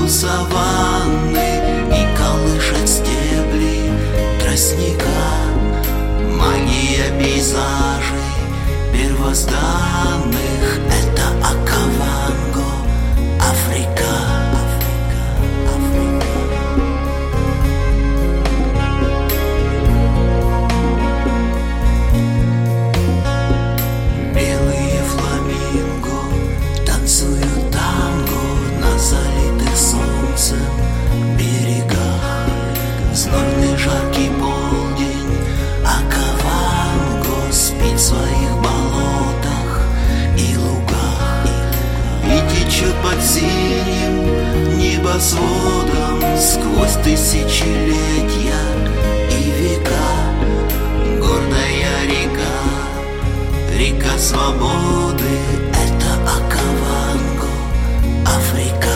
саванны и колышет стебли тростника. Магия пейзажей первозданных — это Окаванго, Африка. Белые фламинго танцуют танго на залитых солнцем берегах. Знойный жаркий полдень, Окаванго спит в своих болотах и лугах и течет под синим небосводом сквозь тысячелетия и века. Гордая река, река свободы — это Окаванго, Африка.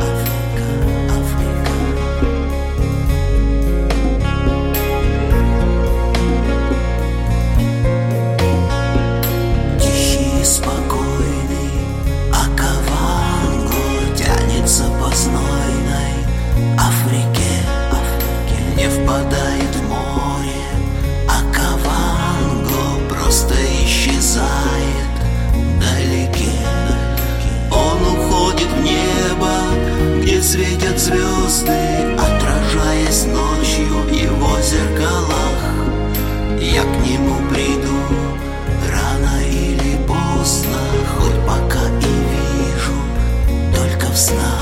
Тихий и спокойный Окаванго тянется по знойной Африке. Не впадает в море, Окаванго просто исчезает вдалеке. Он уходит в небо, где светят звезды, отражаясь ночью в его зеркалах. Я к нему приду рано или поздно, хоть пока и вижу только в снах.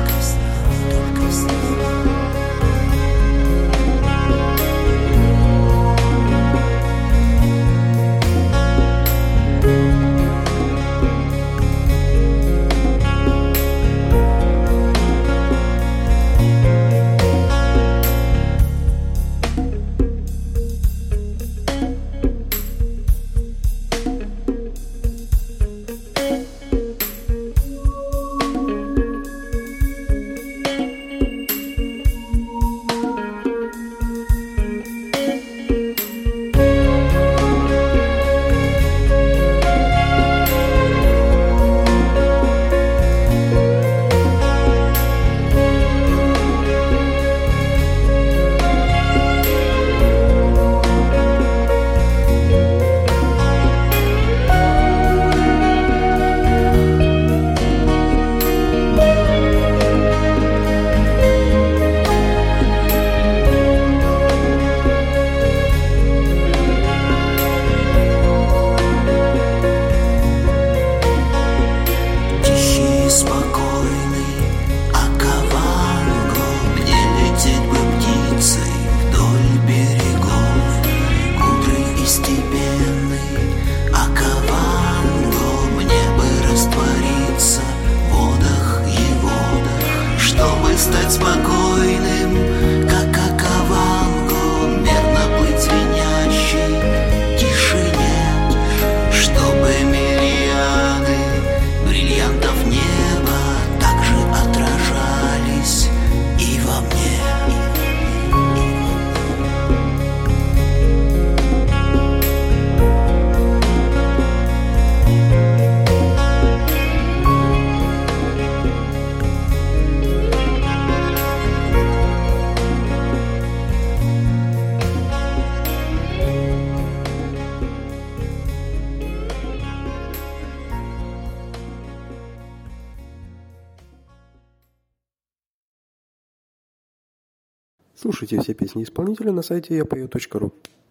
Стать спокойным, как Окаванго, мерно плыть в звенящей тишине, чтобы мириады бриллиантов неба также отражались и во мне. Слушайте все песни исполнителя на сайте yapою.ru.